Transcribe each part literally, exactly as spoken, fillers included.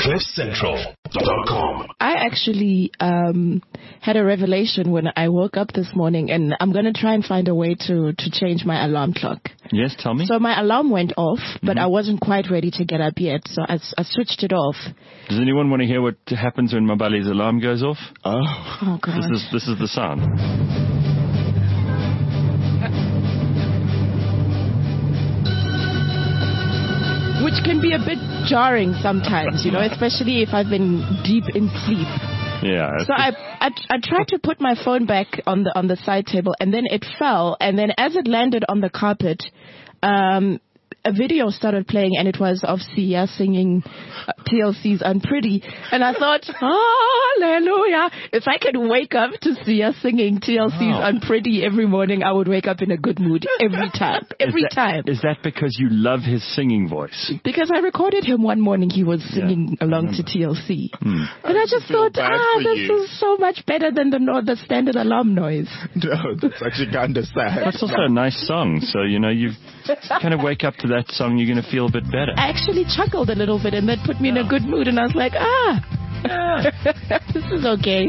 cliff central dot com. I actually um, had a revelation when I woke up this morning, and I'm going to try and find a way to, to change my alarm clock. Yes, tell me. So my alarm went off, but Mm-hmm. I wasn't quite ready to get up yet, so I, I switched it off. Does anyone want to hear what happens when Mabali's alarm goes off? Oh. Oh, God. This is this is the sound. Which can be a bit jarring sometimes, you know, especially if I've been deep in sleep. Yeah. So I, I I tried to put my phone back on the on the side table, and then it fell, and then as it landed on the carpet, um, a video started playing, and it was of Sia singing uh, T L C's Unpretty, and I thought, hallelujah, if I could wake up to Sia singing T L C's Wow. Unpretty every morning, I would wake up in a good mood every time, every is that, time. Is that because you love his singing voice? Because I recorded him one morning, he was singing Yeah, along I to T L C. Hmm. And I just feel thought, bad ah, for this you. is so much better than the, no- the standard alarm noise. No, that's actually kind of sad. That's also a nice song. So, you know, you kind of wake up to that song, you're going to feel a bit better. I actually chuckled a little bit, and that put me in a good mood, and I was like, ah, this is okay.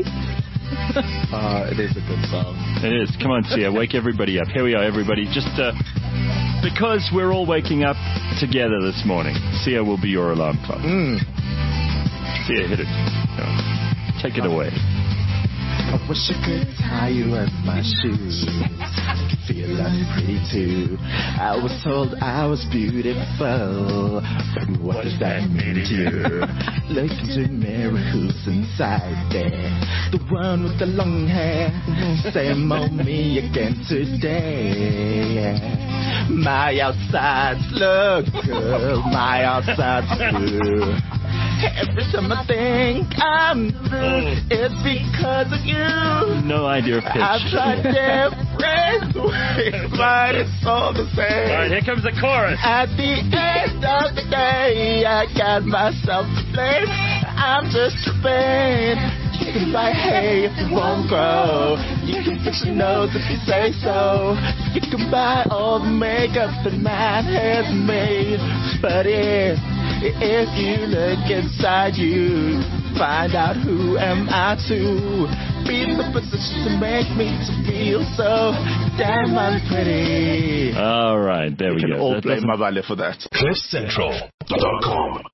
Uh, it is a good song. It is. Come on, Sia, wake everybody up. Here we are, everybody. Just uh, because we're all waking up together this morning, Sia will be your alarm clock. Mm. Sia, hit it. Go. Take it away. I wish I could tie you up my shoes. Feel unpretty too. I was told I was beautiful, but what does that mean to you? Look into the mirror, who's inside there? The one with the long hair. Same old me again today. My outsides look good. My outsides good. Every time I think I'm through, it's because of you. No idea of pitch. I've tried different ways, but it's all the same. All right, here comes the chorus. At the end of the day, I got myself to blame. I'm just tripping. You can buy hay if you won't grow. You can fix your nose if you say so. You can buy all the makeup that man has made. But if, if you look inside you, find out who am I to be in the position to make me to feel so damn unpretty. All right, there we We can go. all That blame doesn't- Mabale for that. cliff central dot com.